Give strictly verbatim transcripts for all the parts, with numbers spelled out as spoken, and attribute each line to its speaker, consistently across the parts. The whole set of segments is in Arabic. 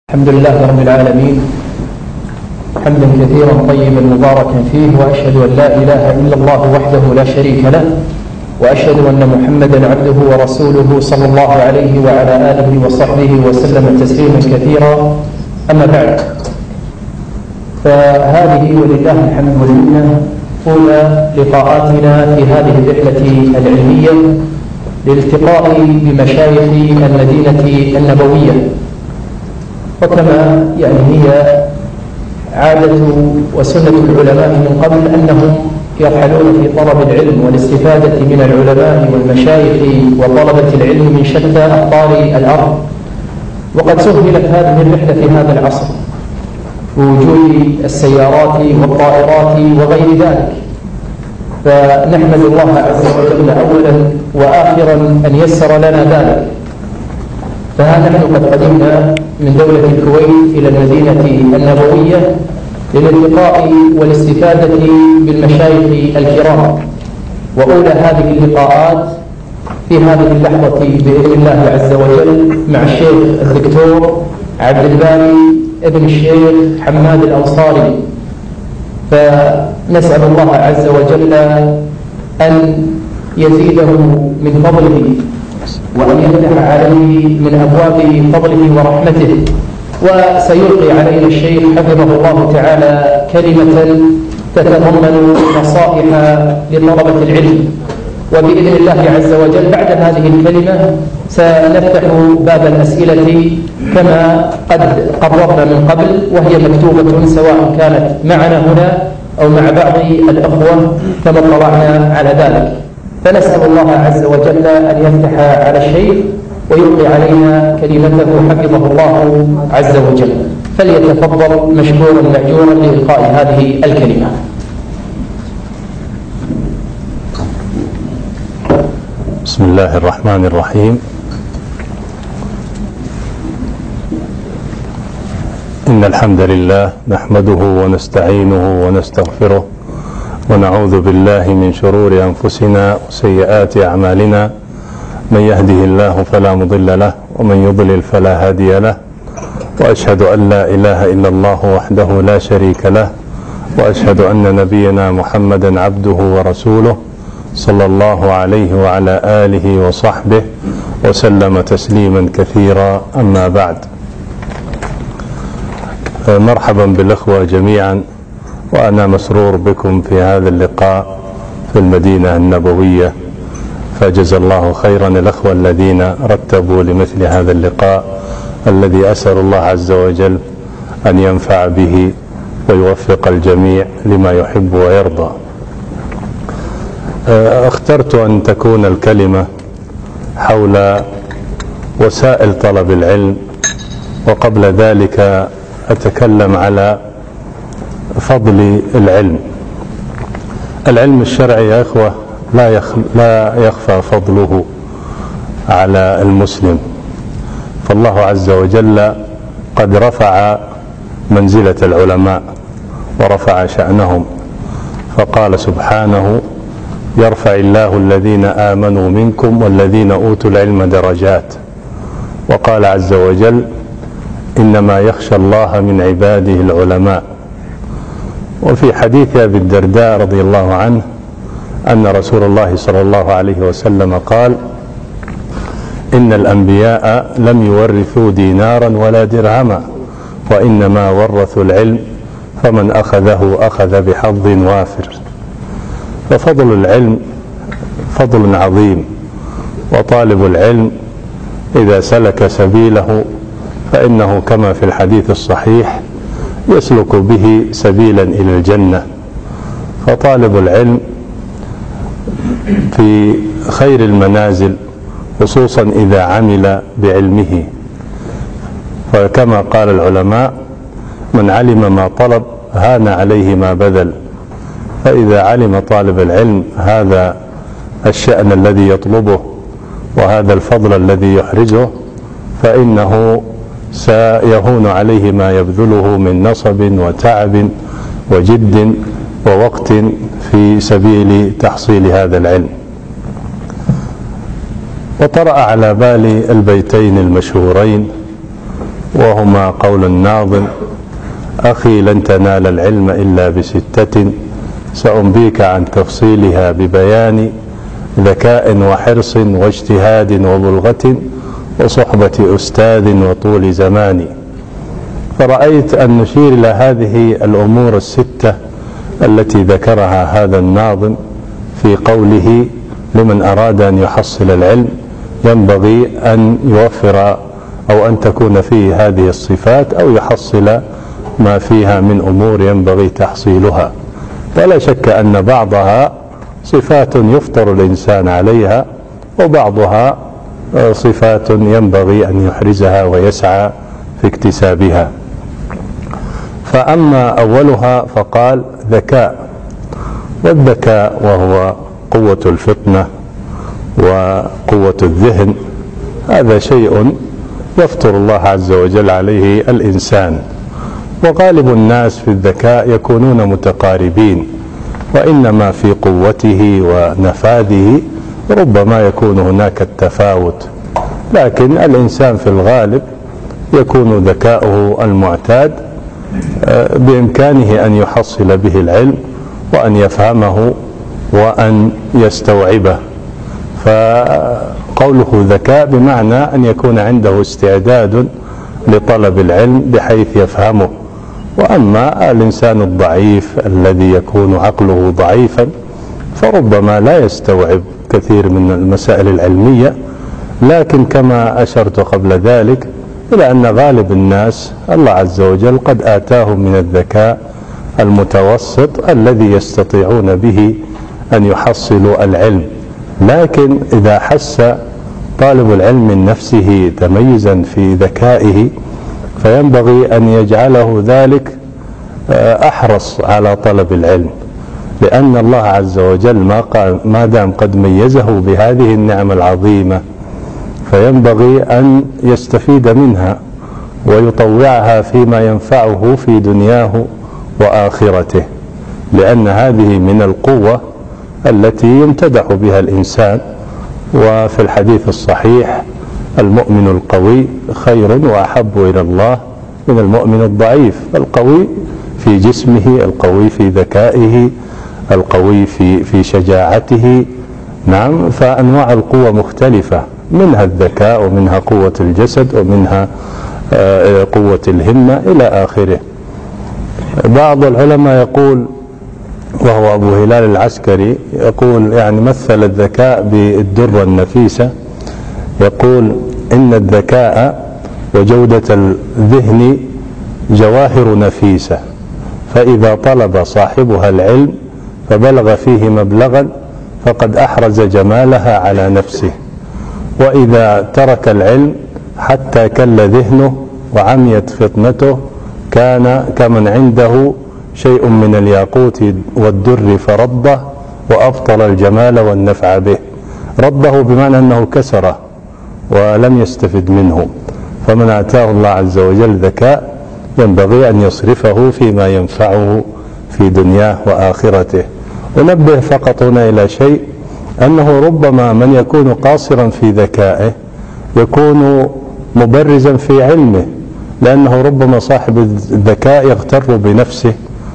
Speaker 1: الحمد لله رب العالمين حمدا كثيرا طيبا مباركا فيه، وأشهد أن لا إله إلا الله وحده لا شريك له، وأشهد أن محمدا عبده ورسوله صلى الله عليه وعلى آله وصحبه وسلم تسليما كثيرا. أما بعد، فهذه ولله الحمد والمنة أولى لقاءاتنا في هذه الرحلة العلمية للالتقاء بمشايخ المدينة النبوية. وكما يعني هي عادة وسنة العلماء من قبل أنهم يرحلون في طلب العلم والاستفادة من العلماء والمشايخ وطلبة العلم من شتى أقطار الأرض. وقد سهلت هذه الرحلة في هذا العصر بوجود السيارات والطائرات وغير ذلك، فنحمد الله عز وجل أولا وآخرا أن يسر لنا ذلك. فها نحن قد قدمنا من دولة الكويت إلى المدينة النبوية للالتقاء والاستفادة بالمشايخ الكرام. وأولى هذه اللقاءات في هذه اللحظة بإذن الله عز وجل مع الشيخ الدكتور عبد الباري ابن الشيخ حماد الأنصاري. فنسأل الله عز وجل أن يزيده من فضله وأن يفتح عليه من أبواب فضله ورحمته. وسيلقي علينا الشيخ حفظه الله تعالى كلمة تتضمن نصائح لطلبة العلم. وبإذن الله عز وجل بعد هذه الكلمة سنفتح باب الأسئلة كما قد قررنا من قبل، وهي مكتوبة سواء كانت معنا هنا أو مع بعض الأخوة كما اطلعنا على ذلك. فنسأل الله عز وجل أن يفتح على الشيخ ويلقي علينا كلمته حفظه الله عز وجل. فليتفضل مشكورا مأجورا لإلقاء هذه الكلمة.
Speaker 2: بسم الله الرحمن الرحيم. إن الحمد لله نحمده ونستعينه ونستغفره ونعوذ بالله من شرور أنفسنا وسيئات أعمالنا، من يهده الله فلا مضل له ومن يضلل فلا هادي له، وأشهد أن لا إله إلا الله وحده لا شريك له، وأشهد أن نبينا محمدا عبده ورسوله صلى الله عليه وعلى آله وصحبه وسلم تسليما كثيرا. أما بعد، مرحبا بالأخوة جميعا، وأنا مسرور بكم في هذا اللقاء في المدينة النبوية. فجزا الله خيرا الأخوة الذين رتبوا لمثل هذا اللقاء الذي أسأل الله عز وجل أن ينفع به ويوفق الجميع لما يحب ويرضى. اخترت أن تكون الكلمة حول وسائل طلب العلم، وقبل ذلك أتكلم على فضل العلم. العلم الشرعي يا إخوة لا يخ... لا يخفى فضله على المسلم، فالله عز وجل قد رفع منزلة العلماء ورفع شأنهم، فقال سبحانه: يرفع الله الذين آمنوا منكم والذين أوتوا العلم درجات. وقال عز وجل: إنما يخشى الله من عباده العلماء. وفي حديث أبي الدرداء رضي الله عنه أن رسول الله صلى الله عليه وسلم قال: إن الأنبياء لم يورثوا دينارا ولا درهما، وإنما ورثوا العلم، فمن أخذه أخذ بحظ وافر. ففضل العلم فضل عظيم، وطالب العلم إذا سلك سبيله فإنه كما في الحديث الصحيح يسلك به سبيلا إلى الجنة. فطالب العلم في خير المنازل، خصوصا إذا عمل بعلمه. فكما قال العلماء: من علم ما طلب هان عليه ما بذل. فإذا علم طالب العلم هذا الشأن الذي يطلبه وهذا الفضل الذي يحرزه، فإنه سيهون عليه ما يبذله من نصب وتعب وجد ووقت في سبيل تحصيل هذا العلم. وطرأ على بالي البيتين المشهورين وهما قول الناظم: أخي لن تنال العلم إلا بستة سأنبيك عن تفصيلها ببيان ذكاء وحرص واجتهاد وبلغة وصحبة أستاذ وطول زمان. فرأيت أن نشير إلى هذه الأمور الستة التي ذكرها هذا الناظم في قوله: لمن أراد أن يحصل العلم ينبغي أن يوفر أو أن تكون فيه هذه الصفات أو يحصل ما فيها من أمور ينبغي تحصيلها. ولا شك أن بعضها صفات يفطر الإنسان عليها، وبعضها صفات ينبغي أن يحرزها ويسعى في اكتسابها. فأما أولها فقال ذكاء، والذكاء وهو قوة الفطنة وقوة الذهن، هذا شيء يفطر الله عز وجل عليه الإنسان. وغالب الناس في الذكاء يكونون متقاربين، وإنما في قوته ونفاذه ربما يكون هناك التفاوت، لكن الإنسان في الغالب يكون ذكاؤه المعتاد بإمكانه أن يحصل به العلم وأن يفهمه وأن يستوعبه. فقوله ذكاء بمعنى أن يكون عنده استعداد لطلب العلم بحيث يفهمه. وأما الإنسان الضعيف الذي يكون عقله ضعيفا فربما لا يستوعب كثير من المسائل العلمية، لكن كما أشرت قبل ذلك إلى أن غالب الناس الله عز وجل قد آتاهم من الذكاء المتوسط الذي يستطيعون به أن يحصلوا العلم. لكن إذا حس طالب العلم من نفسه تميزا في ذكائه فينبغي أن يجعله ذلك أحرص على طلب العلم، لأن الله عز وجل ما قال ما دام قد ميزه بهذه النعمة العظيمة فينبغي أن يستفيد منها ويطوعها فيما ينفعه في دنياه وآخرته، لأن هذه من القوة التي يمتدح بها الإنسان. وفي الحديث الصحيح: المؤمن القوي خير وأحب إلى الله من المؤمن الضعيف. القوي في جسمه، القوي في ذكائه، القوي في في شجاعته. نعم، فأنواع القوة مختلفة، منها الذكاء ومنها قوة الجسد ومنها قوة الهمة إلى آخره. بعض العلماء يقول، وهو أبو هلال العسكري، يقول يعني مثل الذكاء بالدرة النفيسة، يقول: إن الذكاء وجودة الذهن جواهر نفيسة، فإذا طلب صاحبها العلم فبلغ فيه مبلغا فقد أحرز جمالها على نفسه، وإذا ترك العلم حتى كل ذهنه وعميت فطنته كان كمن عنده شيء من الياقوت والدر فرده وأبطل الجمال والنفع به. رده بمعنى أنه كسره ولم يستفد منه. فمن آتاه الله عز وجل ذكاء ينبغي أن يصرفه فيما ينفعه في دنياه وآخرته. ونبه فقط هنا إلى شيء، أنه ربما من يكون قاصرا في ذكائه يكون مبرزا في علمه، لأنه ربما صاحب الذكاء يغتر بنفسه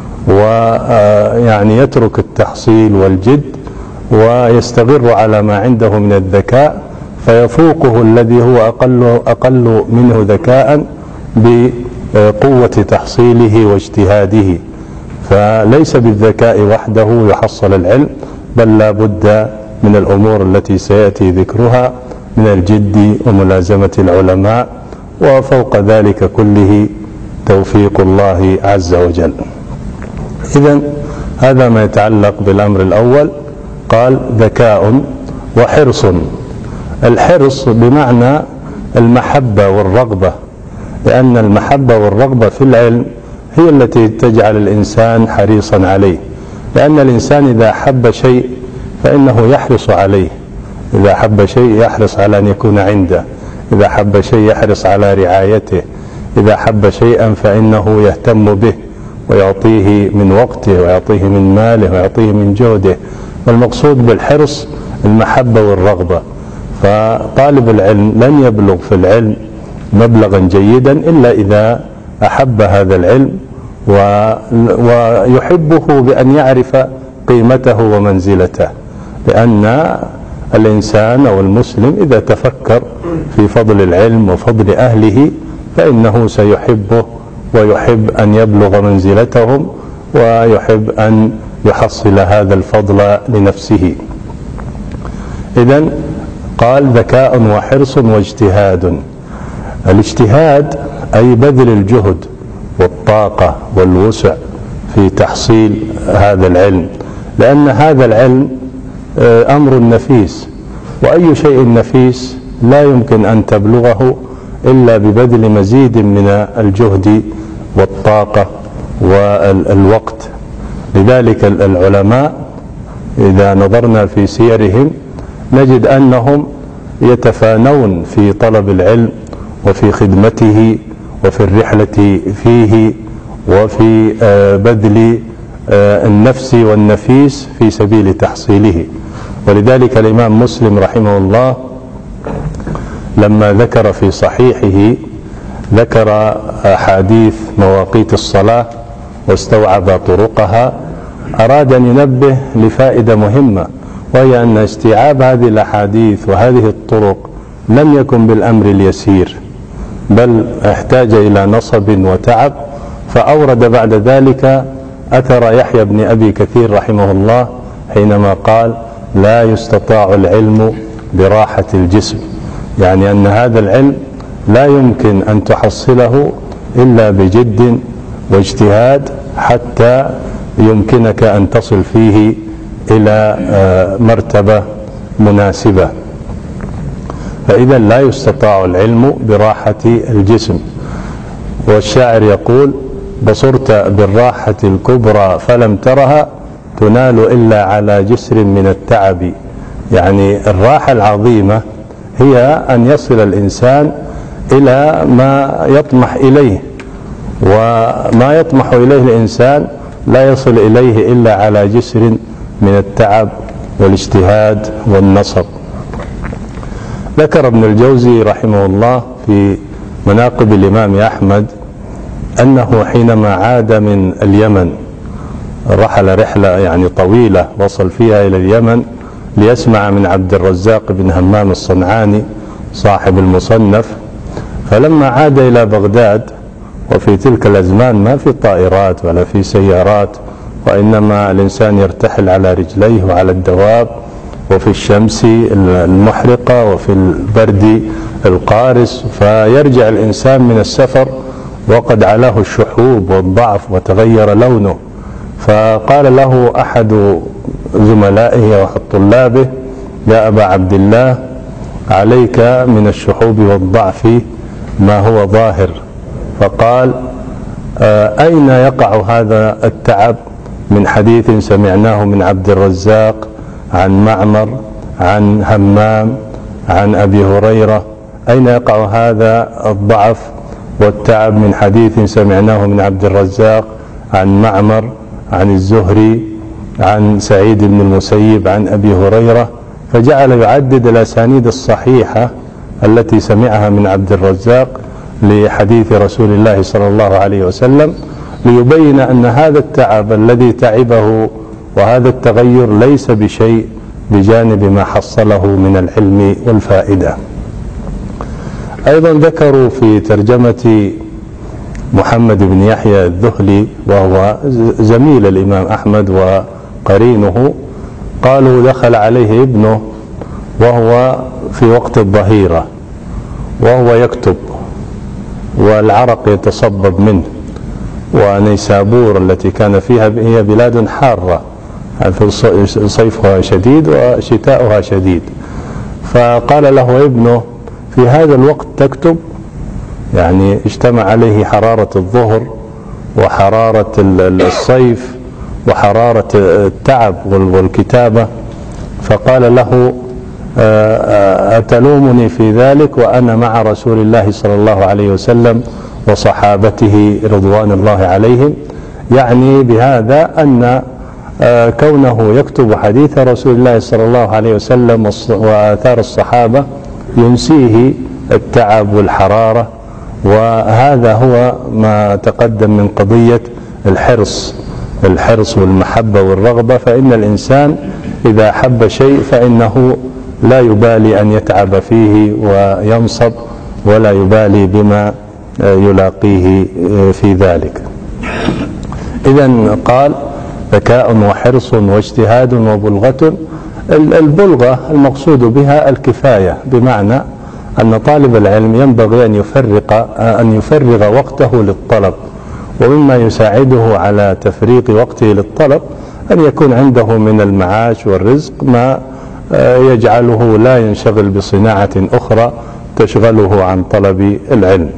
Speaker 2: ويعني يترك التحصيل والجد ويستغر على ما عنده من الذكاء، فيفوقه الذي هو أقل, أقل منه ذكاء بقوة تحصيله واجتهاده. فليس بالذكاء وحده يحصل العلم، بل لا بد من الأمور التي سيأتي ذكرها من الجد وملازمة العلماء، وفوق ذلك كله توفيق الله عز وجل. إذن هذا ما يتعلق بالأمر الأول. قال ذكاء وحرص. الحرص بمعنى المحبة والرغبة، لأن المحبة والرغبة في العلم هي التي تجعل الإنسان حريصا عليه، لأن الإنسان إذا حب شيء فإنه يحرص عليه، إذا حب شيء يحرص على أن يكون عنده، إذا حب شيء يحرص على رعايته، إذا حب شيئا فإنه يهتم به ويعطيه من وقته ويعطيه من ماله ويعطيه من جهده. والمقصود بالحرص المحبة والرغبة. فطالب العلم لن يبلغ في العلم مبلغا جيدا إلا إذا أحب هذا العلم ويحبه بأن يعرف قيمته ومنزلته، لأن الإنسان أو المسلم إذا تفكر في فضل العلم وفضل أهله فإنه سيحبه ويحب أن يبلغ منزلتهم ويحب أن يحصل هذا الفضل لنفسه. إذن قال ذكاء وحرص واجتهاد. الاجتهاد أي بذل الجهد والطاقة والوسع في تحصيل هذا العلم، لأن هذا العلم أمر نفيس، وأي شيء نفيس لا يمكن أن تبلغه إلا ببذل مزيد من الجهد والطاقة والوقت. لذلك العلماء إذا نظرنا في سيرهم نجد أنهم يتفانون في طلب العلم وفي خدمته وفي الرحلة فيه وفي بذل النفس والنفيس في سبيل تحصيله. ولذلك الإمام مسلم رحمه الله لما ذكر في صحيحه ذكر أحاديث مواقيت الصلاة واستوعب طرقها، أراد أن ينبه لفائدة مهمة، وهي أن استيعاب هذه الأحاديث وهذه الطرق لم يكن بالأمر اليسير، بل احتاج إلى نصب وتعب. فأورد بعد ذلك أثر يحيى بن أبي كثير رحمه الله حينما قال لا يستطاع العلم براحة الجسم، يعني أن هذا العلم لا يمكن أن تحصله إلا بجد واجتهاد حتى يمكنك أن تصل فيه إلى مرتبة مناسبة. فإذا لا يستطاع العلم براحة الجسم. والشاعر يقول بصرت بالراحة الكبرى فلم ترها تنال إلا على جسر من التعب. يعني الراحة العظيمة هي أن يصل الإنسان إلى ما يطمح إليه، وما يطمح إليه الإنسان لا يصل إليه إلا على جسر من التعب والاجتهاد والنصب. ذكر ابن الجوزي رحمه الله في مناقب الإمام أحمد أنه حينما عاد من اليمن، رحل رحلة يعني طويلة وصل فيها إلى اليمن ليسمع من عبد الرزاق بن همام الصنعاني صاحب المصنف، فلما عاد إلى بغداد، وفي تلك الأزمان ما في طائرات ولا في سيارات، وإنما الإنسان يرتحل على رجليه وعلى الدواب، وفي الشمس المحرقة وفي البرد القارس، فيرجع الإنسان من السفر وقد علاه الشحوب والضعف وتغير لونه. فقال له أحد زملائه وأحد طلابه يا أبا عبد الله عليك من الشحوب والضعف ما هو ظاهر. فقال أين يقع هذا التعب من حديث سمعناه من عبد الرزاق عن معمر عن همام عن أبي هريرة؟ أين يقع هذا الضعف والتعب من حديث سمعناه من عبد الرزاق عن معمر عن الزهري عن سعيد بن المسيب عن أبي هريرة؟ فجعل يعدد الأسانيد الصحيحة التي سمعها من عبد الرزاق لحديث رسول الله صلى الله عليه وسلم، ليبين أن هذا التعب الذي تعبه وهذا التغير ليس بشيء بجانب ما حصله من العلم والفائدة. أيضا ذكروا في ترجمة محمد بن يحيى الذهلي وهو زميل الإمام أحمد وقرينه، قالوا دخل عليه ابنه وهو في وقت الظهيرة وهو يكتب والعرق يتصبب منه، ونيسابور التي كان فيها هي بلاد حارة، صيفها شديد وشتاؤها شديد. فقال له ابنه في هذا الوقت تكتب؟ يعني اجتمع عليه حرارة الظهر وحرارة الصيف وحرارة التعب والكتابة. فقال له أتلومني في ذلك وأنا مع رسول الله صلى الله عليه وسلم وصحابته رضوان الله عليهم؟ يعني بهذا أن كونه يكتب حديث رسول الله صلى الله عليه وسلم وآثار الصحابة ينسيه التعب والحرارة وهذا هو ما تقدم من قضية الحرص الحرص والمحبة والرغبة. فإن الإنسان إذا أحب شيء فإنه لا يبالي أن يتعب فيه وينصب ولا يبالي بما يلاقيه في ذلك. إذن قال ذكاء وحرص واجتهاد وبلغة. البلغة المقصود بها الكفاية، بمعنى أن طالب العلم ينبغي أن يفرق أن يفرغ وقته للطلب، ومما يساعده على تفريق وقته للطلب أن يكون عنده من المعاش والرزق ما يجعله لا ينشغل بصناعة أخرى تشغله عن طلب العلم.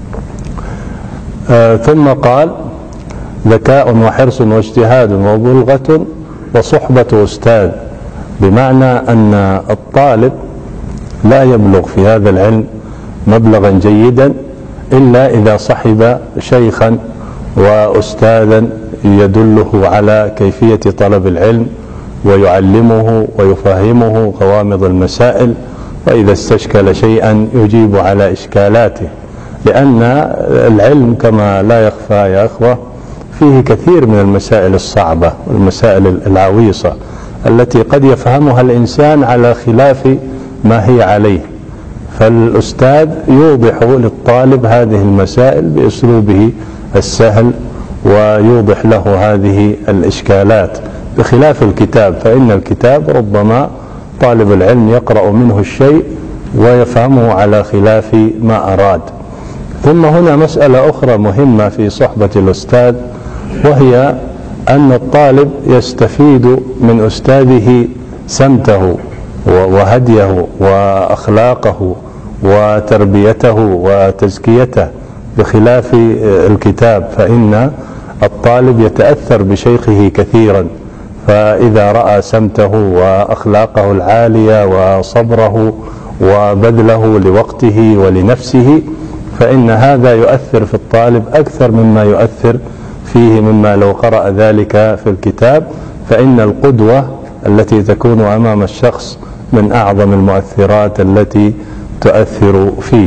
Speaker 2: ثم قال ذكاء وحرص واجتهاد وبلغة وصحبة أستاذ، بمعنى أن الطالب لا يبلغ في هذا العلم مبلغا جيدا إلا إذا صحب شيخا وأستاذا يدله على كيفية طلب العلم ويعلمه ويفهمه غوامض المسائل، وإذا استشكل شيئا يجيب على إشكالاته، لأن العلم كما لا يخفى يا أخوة فيه كثير من المسائل الصعبة والمسائل العويصة التي قد يفهمها الإنسان على خلاف ما هي عليه، فالأستاذ يوضح للطالب هذه المسائل بأسلوبه السهل ويوضح له هذه الإشكالات، بخلاف الكتاب، فإن الكتاب ربما طالب العلم يقرأ منه الشيء ويفهمه على خلاف ما أراد. ثم هنا مسألة أخرى مهمة في صحبة الأستاذ، وهي أن الطالب يستفيد من أستاذه سمته وهديه وأخلاقه وتربيته وتزكيته، بخلاف الكتاب فإن الطالب يتأثر بشيخه كثيرا، فإذا رأى سمته وأخلاقه العالية وصبره وبذله لوقته ولنفسه فإن هذا يؤثر في الطالب أكثر مما يؤثر فيه مما لو قرأ ذلك في الكتاب، فإن القدوة التي تكون أمام الشخص من أعظم المؤثرات التي تؤثر فيه.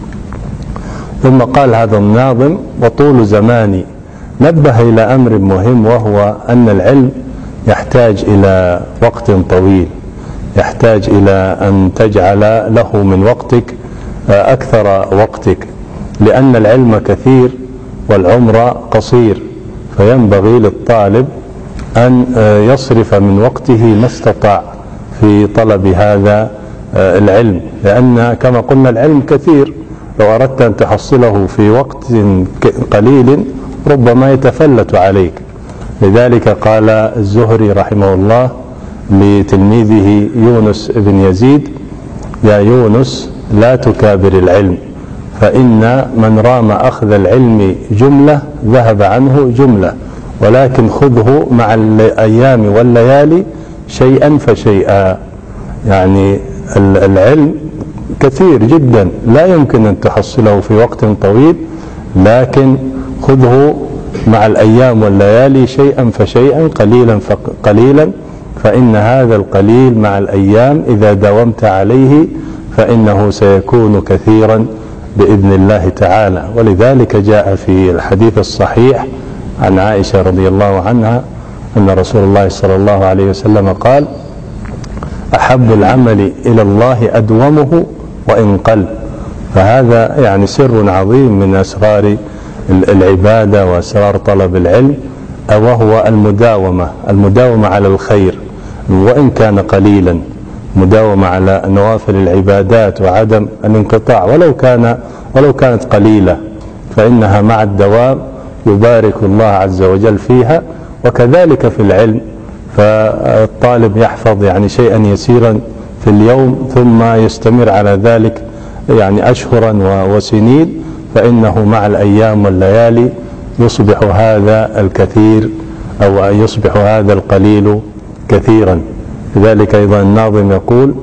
Speaker 2: ثم قال هذا الناظم وطول زماني، نبه إلى أمر مهم، وهو أن العلم يحتاج إلى وقت طويل، يحتاج إلى أن تجعل له من وقتك أكثر وقتك، لأن العلم كثير والعمر قصير، فينبغي للطالب أن يصرف من وقته ما استطاع في طلب هذا العلم، لأن كما قلنا العلم كثير، لو أردت أن تحصله في وقت قليل ربما يتفلت عليك. لذلك قال الزهري رحمه الله لتلميذه يونس بن يزيد: يا يونس لا تكابر العلم، فإن من رام أخذ العلم جملة ذهب عنه جملة، ولكن خذه مع الأيام والليالي شيئا فشيئا. يعني العلم كثير جدا لا يمكن أن تحصله في وقت طويل، لكن خذه مع الأيام والليالي شيئا فشيئا قليلا فقليلا، فإن هذا القليل مع الأيام إذا داومت عليه فإنه سيكون كثيرا بإذن الله تعالى. ولذلك جاء في الحديث الصحيح عن عائشة رضي الله عنها أن رسول الله صلى الله عليه وسلم قال: أحب العمل إلى الله أدومه وإن قل. فهذا يعني سر عظيم من أسرار العبادة وأسرار طلب العلم، وهو المداومة المداومة على الخير وإن كان قليلا، مداومة على نوافل العبادات وعدم الانقطاع ولو كان ولو كانت قليلة، فإنها مع الدوام يبارك الله عز وجل فيها. وكذلك في العلم، فالطالب يحفظ يعني شيئا يسيرا في اليوم ثم يستمر على ذلك يعني أشهرا وسنين، فإنه مع الأيام والليالي يصبح هذا الكثير أو يصبح هذا القليل كثيرا. لذلك أيضا الناظم يقول: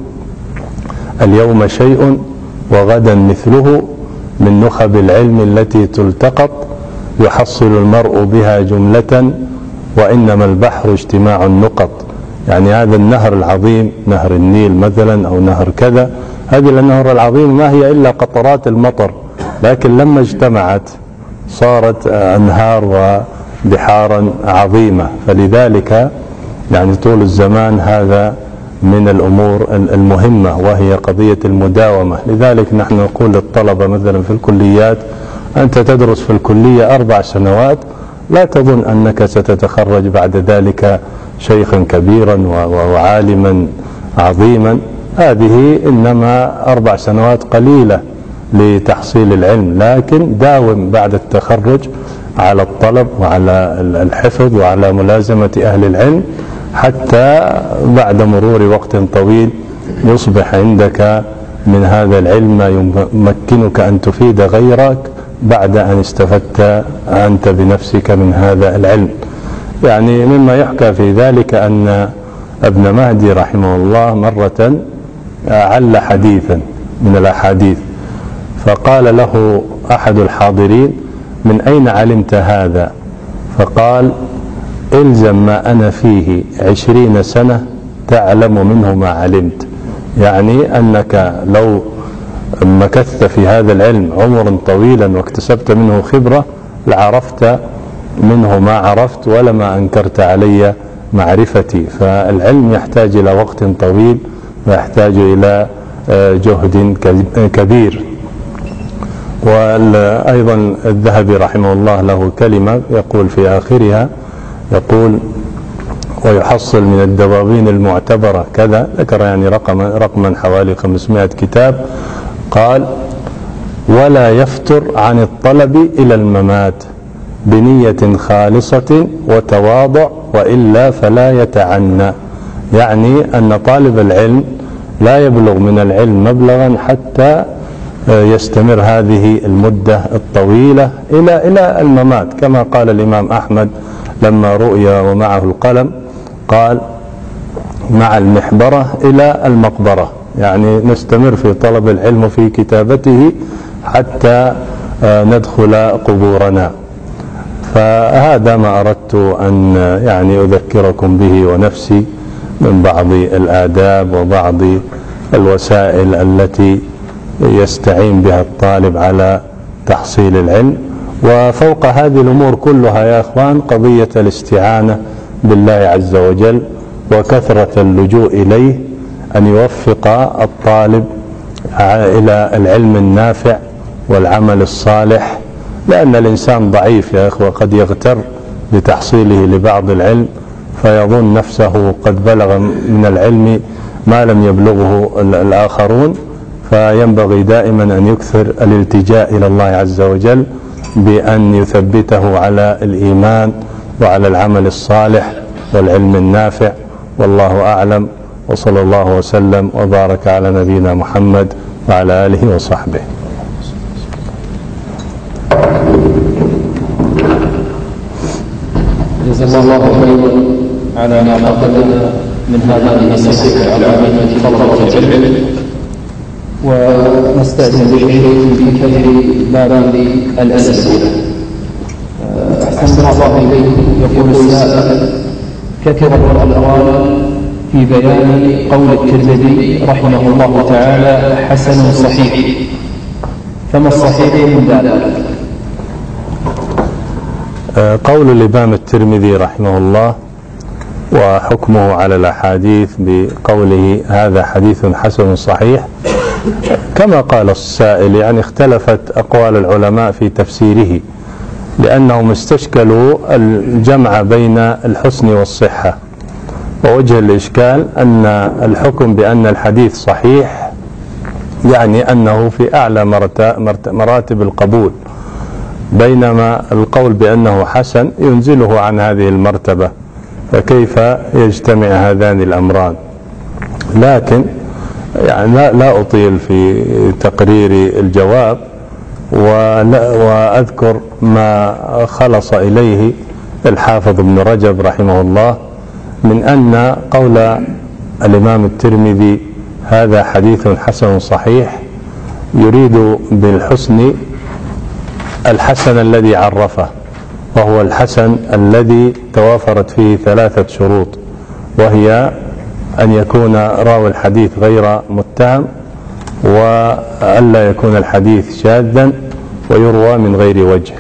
Speaker 2: اليوم شيء وغدا مثله من نخب العلم التي تلتقط، يحصل المرء بها جملة وإنما البحر اجتماع النقط. يعني هذا النهر العظيم، نهر النيل مثلا أو نهر كذا، هذه النهر العظيم ما هي إلا قطرات المطر لكن لما اجتمعت صارت أنهار وبحارا عظيمة. فلذلك يعني طول الزمان هذا من الأمور المهمة، وهي قضية المداومة. لذلك نحن نقول للطلبة مثلا في الكليات: أنت تدرس في الكلية أربع سنوات، لا تظن أنك ستتخرج بعد ذلك شيخا كبيرا وعالما عظيما. هذه إنما أربع سنوات قليلة لتحصيل العلم، لكن داوم بعد التخرج على الطلب وعلى الحفظ وعلى ملازمة أهل العلم، حتى بعد مرور وقت طويل يصبح عندك من هذا العلم ما يمكنك أن تفيد غيرك بعد أن استفدت أنت بنفسك من هذا العلم. يعني مما يحكى في ذلك أن ابن مهدي رحمه الله مرة عل حديثا من الأحاديث، فقال له أحد الحاضرين: من أين علمت هذا؟ فقال: إلزم ما أنا فيه عشرين سنة تعلم منه ما علمت. يعني أنك لو مكثت في هذا العلم عمرا طويلا واكتسبت منه خبرة لعرفت منه ما عرفت ولما أنكرت علي معرفتي. فالعلم يحتاج إلى وقت طويل ويحتاج إلى جهد كبير. وأيضا الذهبي رحمه الله له كلمة يقول في آخرها، يقول: ويحصل من الدواوين المعتبرة كذا، ذكر يعني رقما رقما حوالي خمسمائة كتاب. قال: ولا يفتر عن الطلب إلى الممات بنية خالصة وتواضع، وإلا فلا يتعنى. يعني أن طالب العلم لا يبلغ من العلم مبلغا حتى يستمر هذه المدة الطويلة إلى إلى الممات، كما قال الإمام أحمد لما رؤي ومعه القلم قال: مع المحبرة إلى المقبرة. يعني نستمر في طلب العلم في كتابته حتى ندخل قبورنا. فهذا ما أردت أن يعني أذكركم به ونفسي من بعض الآداب وبعض الوسائل التي يستعين بها الطالب على تحصيل العلم. وفوق هذه الأمور كلها يا أخوان قضية الاستعانة بالله عز وجل وكثرة اللجوء إليه، أن يوفق الطالب إلى العلم النافع والعمل الصالح. لأن الإنسان ضعيف يا أخوة، قد يغتر بتحصيله لبعض العلم فيظن نفسه قد بلغ من العلم ما لم يبلغه الآخرون. فينبغي دائما أن يكثر الالتجاء إلى الله عز وجل بأن يثبته على الإيمان وعلى العمل الصالح والعلم النافع. والله أعلم، وصلى الله وسلم وبارك على نبينا محمد وعلى آله وصحبه.
Speaker 1: جزا الله خيرا على ما قدمنا من هذه النصيحة العامة لطلبة العلم. ونستأذن بالشيخ في كثر باب الأسئلة. أحسن الله إليكم. يقول السائل: كثرت الأقوال في بيان قول الترمذي رحمه الله تعالى حسن صحيح، فما الصحيح من ذلك؟
Speaker 2: قول الإمام الترمذي رحمه الله وحكمه على الأحاديث بقوله هذا حديث حسن صحيح، كما قال السائل، يعني اختلفت أقوال العلماء في تفسيره، لأنهم استشكلوا الجمع بين الحسن والصحة. ووجه الإشكال أن الحكم بأن الحديث صحيح يعني أنه في أعلى مراتب القبول، بينما القول بأنه حسن ينزله عن هذه المرتبة. فكيف يجتمع هذان الأمران؟ لكن يعني لا, لا أطيل في تقرير الجواب، وأذكر ما خلص إليه الحافظ ابن رجب رحمه الله من أن قول الإمام الترمذي هذا حديث حسن صحيح يريد بالحسن الحسن الذي عرفه، وهو الحسن الذي توافرت فيه ثلاثة شروط، وهي أن يكون راوي الحديث غير متهم، وألا يكون الحديث شاذا، ويروى من غير وجه.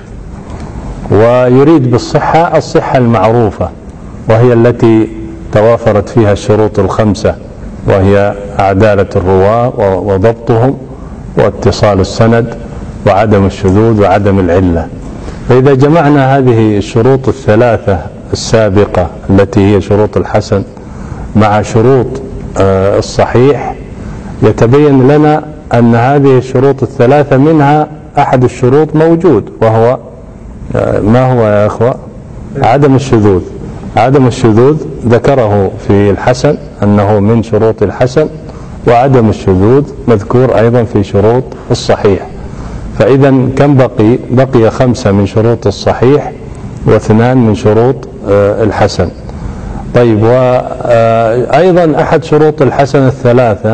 Speaker 2: ويريد بالصحة الصحة المعروفة، وهي التي توافرت فيها الشروط الخمسة، وهي عدالة الرواة وضبطهم واتصال السند وعدم الشذوذ وعدم العلة. فإذا جمعنا هذه الشروط الثلاثة السابقة التي هي شروط الحسن مع شروط الصحيح، يتبين لنا أن هذه الشروط الثلاثة منها أحد الشروط موجود، وهو ما هو يا أخوة؟ عدم الشذوذ. عدم الشذوذ ذكره في الحسن أنه من شروط الحسن، وعدم الشذوذ مذكور أيضا في شروط الصحيح. فإذا كم بقي؟ بقي خمسة من شروط الصحيح واثنان من شروط الحسن. طيب، وأيضا أحد شروط الحسن الثلاثة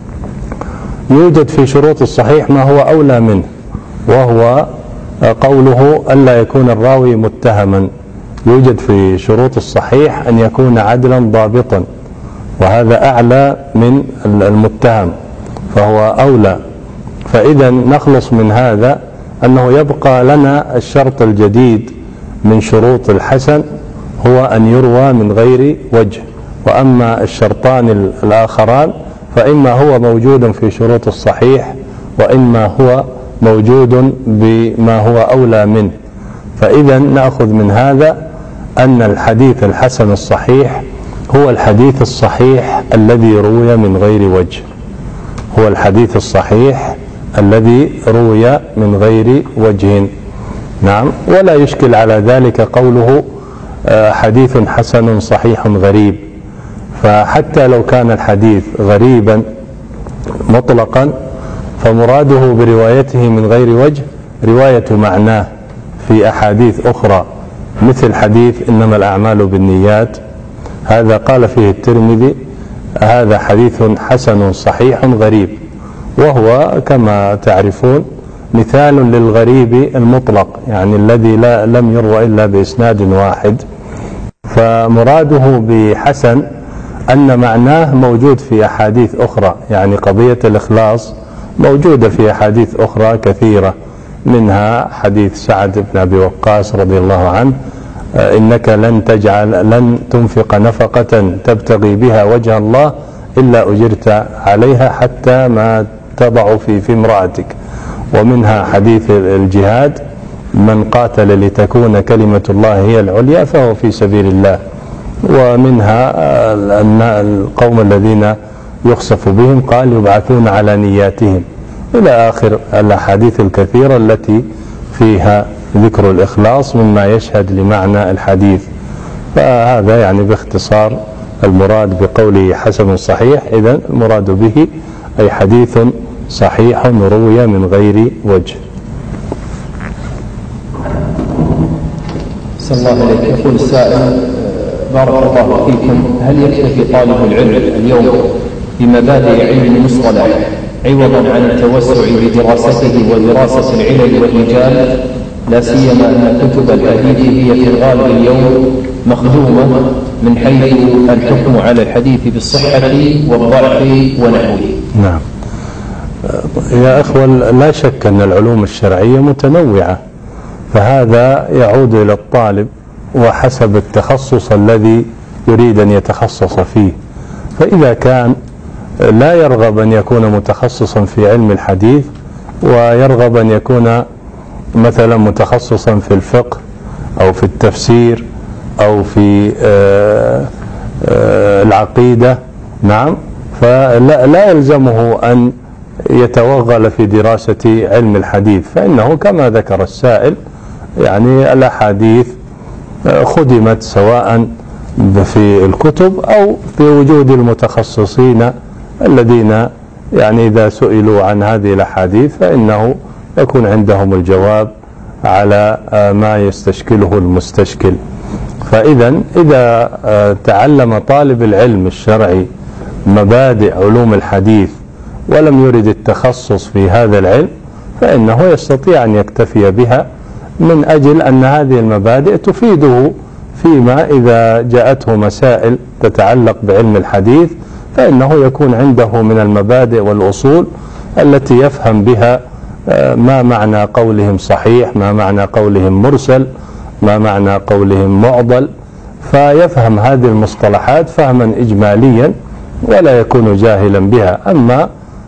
Speaker 2: يوجد في شروط الصحيح ما هو أولى منه، وهو قوله ألا يكون الراوي متهما. يوجد في شروط الصحيح أن يكون عدلا ضابطا، وهذا أعلى من المتهم، فهو أولى. فإذا نخلص من هذا أنه يبقى لنا الشرط الجديد من شروط الحسن، هو أن يروى من غير وجه. وأما الشرطان الآخران فإما هو موجود في شروط الصحيح، وإما هو موجود بما هو أولى منه. فإذا نأخذ من هذا أن الحديث الحسن الصحيح هو الحديث الصحيح الذي روي من غير وجه، هو الحديث الصحيح الذي روي من غير وجه. نعم. ولا يشكل على ذلك قوله حديث حسن صحيح غريب، فحتى لو كان الحديث غريبا مطلقا فمراده بروايته من غير وجه رواية معناه في أحاديث أخرى، مثل حديث إنما الأعمال بالنيات، هذا قال فيه الترمذي هذا حديث حسن صحيح غريب، وهو كما تعرفون مثال للغريب المطلق، يعني الذي لا لم يروى إلا بإسناد واحد. فمراده بحسن أن معناه موجود في أحاديث أخرى، يعني قضية الإخلاص موجودة في أحاديث أخرى كثيرة، منها حديث سعد بن أبي وقاص رضي الله عنه إنك لن تجعل لن تنفق نفقة تبتغي بها وجه الله إلا أجرت عليها حتى ما تضع في في امرأتك. ومنها حديث الجهاد من قاتل لتكون كلمة الله هي العليا فهو في سبيل الله. ومنها القوم الذين يخسف بهم قال يبعثون على نياتهم، إلى آخر الأحاديث الكثيرة التي فيها ذكر الإخلاص مما يشهد لمعنى الحديث. فهذا يعني باختصار المراد بقوله حسن صحيح، إذن المراد به أي حديث صحيح روي من غير وجه.
Speaker 1: صلى الله عليه. يقول السائل بارك الله فيكم، هل يكتفي طالب العلم اليوم بمبادئ علم المصطلح عوضا عن التوسع بدراسته ودراسة العلل والرجال، لا سيما أن كتب الحديث هي في الغالب اليوم مخدومة من حيث الحكم على الحديث بالصحة والضعف ونحوه؟
Speaker 2: نعم يا أخوة، لا شك أن العلوم الشرعية متنوعة، فهذا يعود إلى الطالب وحسب التخصص الذي يريد أن يتخصص فيه. فإذا كان لا يرغب أن يكون متخصصا في علم الحديث ويرغب أن يكون مثلا متخصصا في الفقه أو في التفسير أو في العقيدة، نعم، فلا يلزمه أن يتوغل في دراسة علم الحديث، فإنه كما ذكر السائل يعني الأحاديث خدمت سواء في الكتب أو في وجود المتخصصين الذين يعني إذا سئلوا عن هذه الأحاديث فإنه يكون عندهم الجواب على ما يستشكله المستشكل. فإذا إذا تعلم طالب العلم الشرعي مبادئ علوم الحديث ولم يرد التخصص في هذا العلم فإنه يستطيع أن يكتفي بها، من أجل أن هذه المبادئ تفيده فيما إذا جاءته مسائل تتعلق بعلم الحديث، فإنه يكون عنده من المبادئ والأصول التي يفهم بها ما معنى قولهم صحيح، ما معنى قولهم مرسل، ما معنى قولهم معضل، فيفهم هذه المصطلحات فهما إجماليا ولا يكون جاهلا بها. أما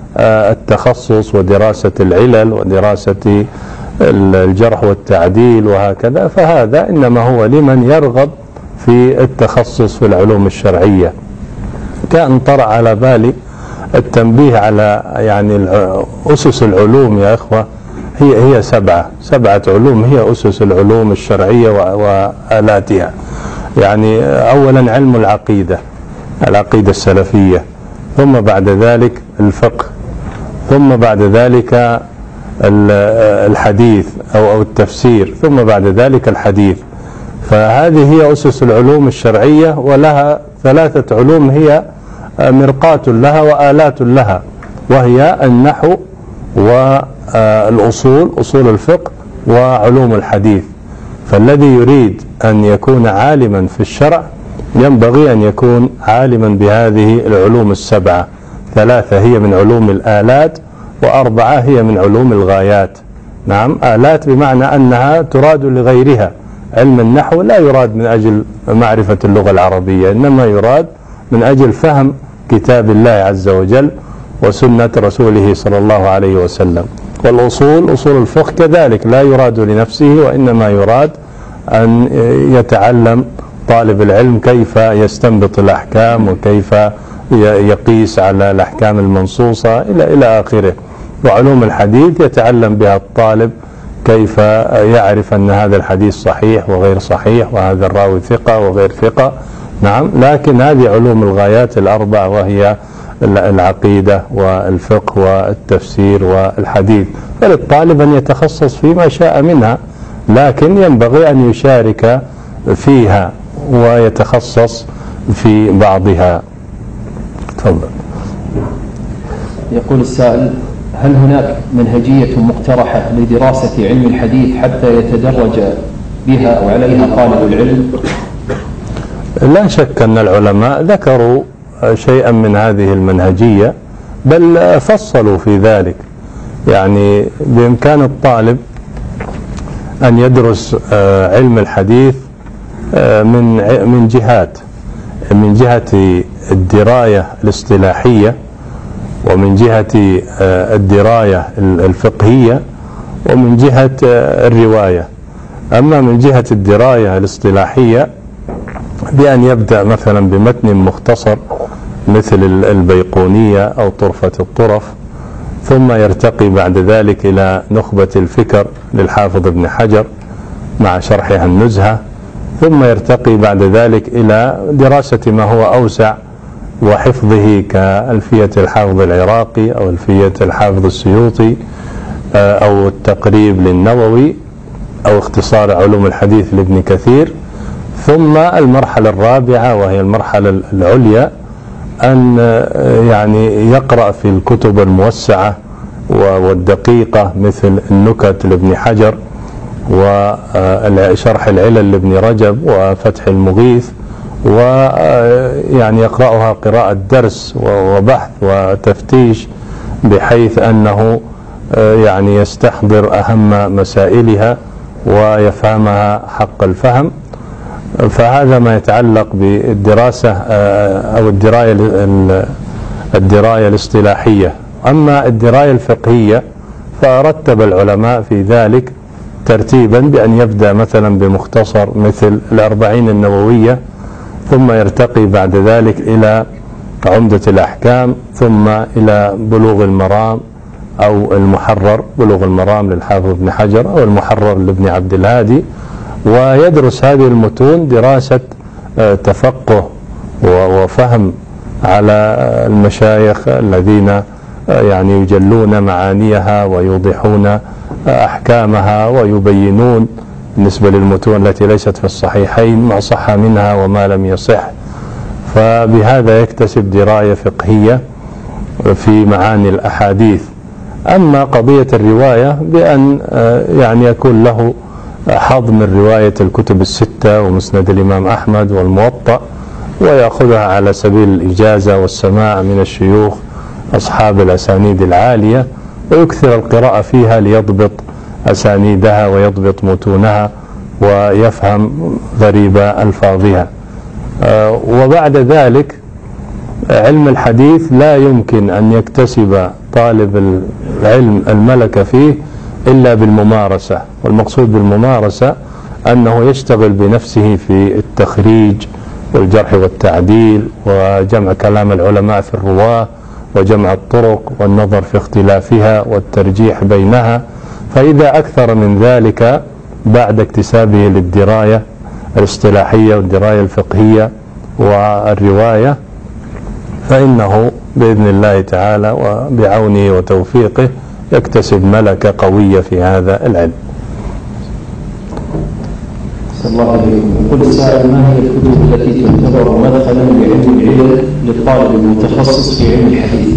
Speaker 2: التخصص ودراسة العلل ودراسة الجرح والتعديل وهكذا فهذا إنما هو لمن يرغب في التخصص في العلوم الشرعية. كان طرأ على بالي التنبيه على يعني أسس العلوم يا إخوة، هي هي سبعة سبعة علوم هي أسس العلوم الشرعية وآلاتها. يعني أولا علم العقيدة، العقيدة السلفية، ثم بعد ذلك الفقه، ثم بعد ذلك الحديث أو أو التفسير، ثم بعد ذلك الحديث. فهذه هي أسس العلوم الشرعية، ولها ثلاثة علوم هي مرقاة لها وآلات لها، وهي النحو والأصول، أصول الفقه، وعلوم الحديث. فالذي يريد أن يكون عالما في الشرع ينبغي أن يكون عالما بهذه العلوم السبعة. ثلاثة هي من علوم الآلات، وأربعة هي من علوم الغايات. نعم، آلات بمعنى أنها تراد لغيرها. علم النحو لا يراد من أجل معرفة اللغة العربية، إنما يراد من أجل فهم كتاب الله عز وجل وسنة رسوله صلى الله عليه وسلم. والأصول، أصول الفقه كذلك لا يراد لنفسه، وإنما يراد أن يتعلم طالب العلم كيف يستنبط الأحكام وكيف يقيس على الأحكام المنصوصة إلى إلى آخره. وعلوم الحديث يتعلم بها الطالب كيف يعرف أن هذا الحديث صحيح وغير صحيح، وهذا الراوي ثقة وغير ثقة. نعم، لكن هذه علوم الغايات الأربع، وهي العقيدة والفقه والتفسير والحديث. فللطالب أن يتخصص فيما شاء منها، لكن ينبغي أن يشارك فيها ويتخصص في بعضها. تفضل.
Speaker 1: يقول السائل: هل هناك منهجية مقترحة لدراسة علم الحديث حتى يتدرج بها أو عليها طالب العلم؟
Speaker 2: لا شك أن العلماء ذكروا شيئا من هذه المنهجية، بل فصلوا في ذلك. يعني بإمكان الطالب أن يدرس علم الحديث من من جهات، من جهة الدراية الاصطلاحية، ومن جهة الدراية الفقهية، ومن جهة الرواية. أما من جهة الدراية الاصطلاحية بأن يبدأ مثلا بمتن مختصر مثل البيقونية أو طرفة الطرف، ثم يرتقي بعد ذلك إلى نخبة الفكر للحافظ ابن حجر مع شرحها النزهة، ثم يرتقي بعد ذلك إلى دراسة ما هو أوسع وحفظه كألفية الحافظ العراقي أو ألفية الحافظ السيوطي أو التقريب للنووي أو اختصار علوم الحديث لابن كثير. ثم المرحلة الرابعة وهي المرحلة العليا أن يعني يقرأ في الكتب الموسعة والدقيقة مثل النكت لابن حجر وشرح العلل لابن رجب وفتح المغيث، ويعني يقرأها قراءة درس وبحث وتفتيش بحيث أنه يعني يستحضر أهم مسائلها ويفهمها حق الفهم. فهذا ما يتعلق بالدراسة أو الدراية الدراية الاصطلاحية. أما الدراية الفقهية فرتب العلماء في ذلك ترتيبا بأن يبدأ مثلا بمختصر مثل الأربعين النووية، ثم يرتقي بعد ذلك إلى عمدة الأحكام، ثم إلى بلوغ المرام أو المحرر، بلوغ المرام للحافظ ابن حجر أو المحرر لابن عبد الهادي، ويدرس هذه المتون دراسة تفقه وفهم على المشايخ الذين يعني يجلون معانيها ويوضحون أحكامها ويبينون بالنسبة للمتون التي ليست في الصحيحين ما صح منها وما لم يصح. فبهذا يكتسب دراية فقهية في معاني الأحاديث. أما قضية الرواية بأن يعني يكون له حظ من رواية الكتب الستة ومسند الإمام أحمد والموطأ، ويأخذها على سبيل الإجازة والسماع من الشيوخ أصحاب الأسانيد العالية، ويكثر القراءة فيها ليضبط أسانيدها ويضبط متونها ويفهم غريب ألفاظها. وبعد ذلك علم الحديث لا يمكن أن يكتسب طالب العلم الملكة فيه إلا بالممارسة، والمقصود بالممارسة أنه يشتغل بنفسه في التخريج والجرح والتعديل وجمع كلام العلماء في الرواة وجمع الطرق والنظر في اختلافها والترجيح بينها. فإذا أكثر من ذلك بعد اكتسابه للدراية الاصطلاحية والدراية الفقهية والرواية فإنه بإذن الله تعالى وبعونه وتوفيقه يكتسب ملكة قوية في هذا العلم.
Speaker 1: صلى الله عليكم. يقول السائل: ما هي الكتب التي تعتبر مدخلا لعلم العلل للطالب المتخصص في علم الحديث؟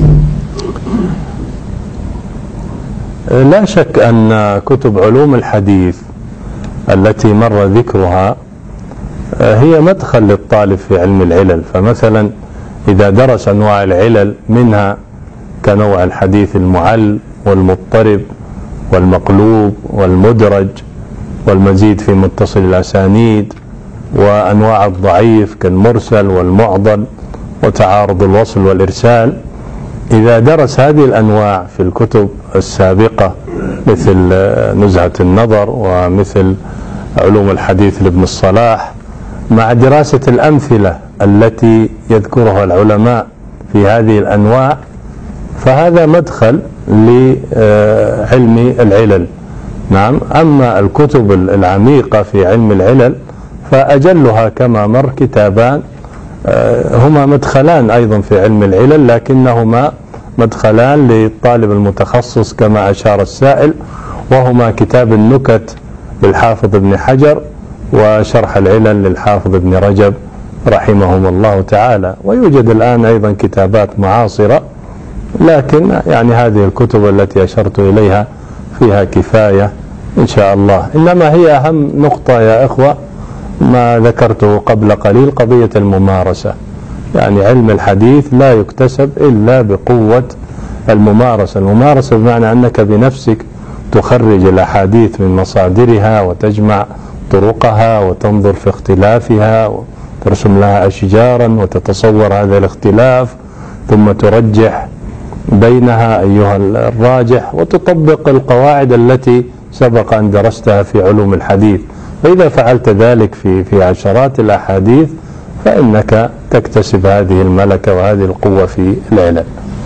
Speaker 2: لا شك أن كتب علوم الحديث التي مر ذكرها هي مدخل للطالب في علم العلل. فمثلا إذا درس أنواع العلل منها كنوع الحديث المعل والمضطرب والمقلوب والمدرج والمزيد في متصل الأسانيد وأنواع الضعيف كالمرسل والمعضل وتعارض الوصل والإرسال، إذا درس هذه الأنواع في الكتب السابقة مثل نزهة النظر ومثل علوم الحديث لابن الصلاح مع دراسة الأمثلة التي يذكرها العلماء في هذه الأنواع، فهذا مدخل لعلم العلل. نعم. أما الكتب العميقة في علم العلل فأجلها كما مر كتابان هما مدخلان أيضا في علم العلل، لكنهما مدخلان للطالب المتخصص كما أشار السائل، وهما كتاب النكت للحافظ ابن حجر وشرح العلل للحافظ ابن رجب رحمهم الله تعالى. ويوجد الآن أيضا كتابات معاصرة، لكن يعني هذه الكتب التي أشرت إليها فيها كفاية إن شاء الله. إنما هي أهم نقطة يا إخوة ما ذكرته قبل قليل، قضية الممارسة. يعني علم الحديث لا يكتسب إلا بقوة الممارسة. الممارسة بمعنى أنك بنفسك تخرج الأحاديث من مصادرها وتجمع طرقها وتنظر في اختلافها وترسم لها أشجارا وتتصور هذا الاختلاف ثم ترجح بينها أيها الراجح وتطبق القواعد التي سبق أن درستها في علوم الحديث. فإذا فعلت ذلك في في عشرات الأحاديث فإنك تكتسب هذه الملكة وهذه القوة في العلل.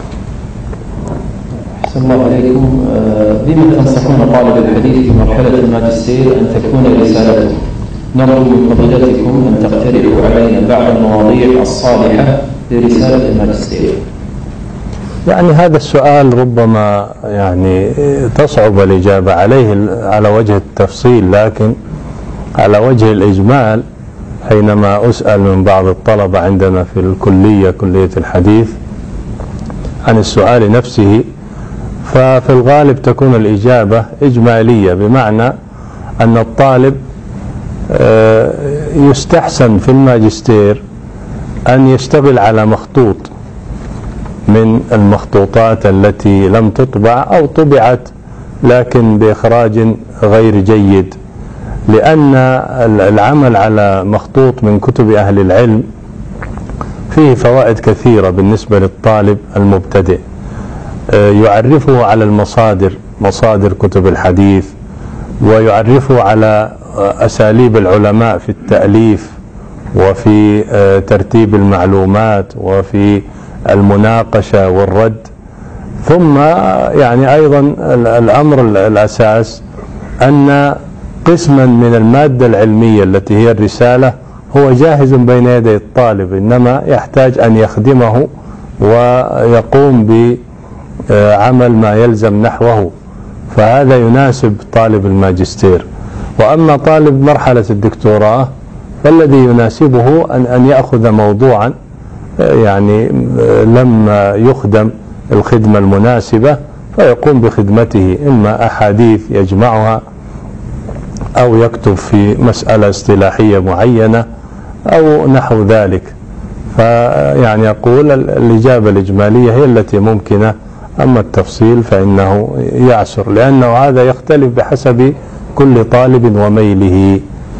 Speaker 1: أحسن الله عليكم. بما تنصحون طالب الحديث في مرحلة الماجستير أن تكون رسالته؟ نرجو من فضيلتكم أن تقترحوا علينا بعض المواضيع الصالحة لرسالة الماجستير.
Speaker 2: يعني هذا السؤال ربما يعني تصعب الإجابة عليه على وجه التفصيل، لكن على وجه الإجمال حينما أسأل من بعض الطلبة عندنا في الكلية كلية الحديث عن السؤال نفسه، ففي الغالب تكون الإجابة إجمالية، بمعنى أن الطالب يستحسن في الماجستير أن يشتغل على مخطوط من المخطوطات التي لم تطبع أو طبعت لكن بإخراج غير جيد، لأن العمل على مخطوط من كتب أهل العلم فيه فوائد كثيرة بالنسبة للطالب المبتدئ. يعرفه على المصادر، مصادر كتب الحديث، ويعرفه على أساليب العلماء في التأليف وفي ترتيب المعلومات وفي المناقشة والرد. ثم يعني أيضا الأمر الأساس أن قسما من المادة العلمية التي هي الرسالة هو جاهز بين يدي الطالب، إنما يحتاج أن يخدمه ويقوم بعمل ما يلزم نحوه، فهذا يناسب طالب الماجستير. وأما طالب مرحلة الدكتوراه فالذي يناسبه أن أن يأخذ موضوعا يعني لم يخدم الخدمة المناسبة فيقوم بخدمته، إما أحاديث يجمعها أو يكتب في مسألة اصطلاحية معينة أو نحو ذلك. فيعني أقول الإجابة الإجمالية هي التي ممكنة أما التفصيل فإنه يعسر، لأنه هذا يختلف بحسب كل طالب وميله.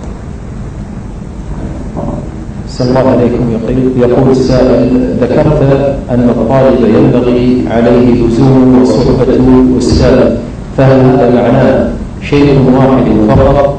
Speaker 1: صلى الله عليكم. يقول السائل: ذكرت أن الطالب ينبغي عليه لزوم وصحبة أستاذ، فهل هذا معناه شيخ واحد فقط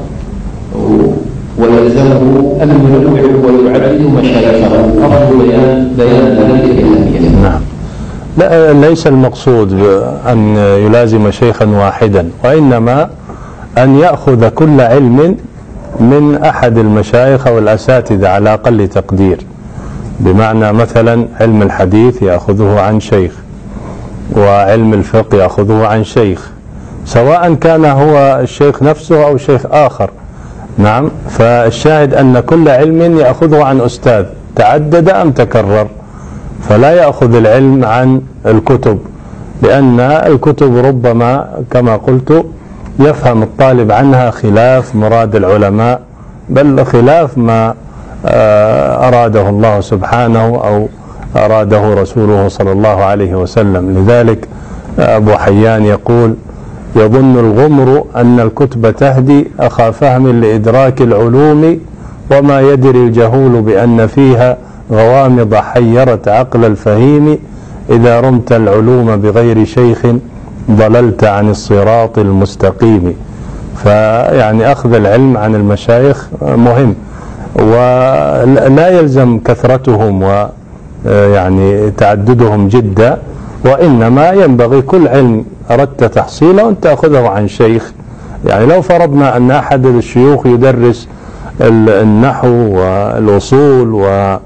Speaker 1: ويلزمه أن ينوع ويعدد مشايخه؟ أرجو بيان بيان ذلك بأهميته.
Speaker 2: نعم، لا، ليس المقصود أن يلازم شيخا واحدا، وإنما أن يأخذ كل علم من أحد المشايخ والأساتذة على أقل تقدير. بمعنى مثلا علم الحديث يأخذه عن شيخ، وعلم الفقه يأخذه عن شيخ، سواء كان هو الشيخ نفسه أو شيخ آخر. نعم، فالشاهد أن كل علم يأخذه عن أستاذ تعدد أم تكرر، فلا يأخذ العلم عن الكتب، لأن الكتب ربما كما قلت يفهم الطالب عنها خلاف مراد العلماء، بل خلاف ما أراده الله سبحانه أو أراده رسوله صلى الله عليه وسلم. لذلك أبو حيان يقول: يظن الغمر أن الكتب تهدي أخا فهم لإدراك العلوم، وما يدري الجهول بأن فيها غوامض حيرت عقل الفهيم، إذا رمت العلوم بغير شيخ ضللت عن الصراط المستقيم. فيعني أخذ العلم عن المشايخ مهم، ولا يلزم كثرتهم ويعني تعددهم جدا، وإنما ينبغي كل علم أردت تحصيله أن تأخذه عن شيخ. يعني لو فرضنا أن أحد الشيوخ يدرس النحو والأصول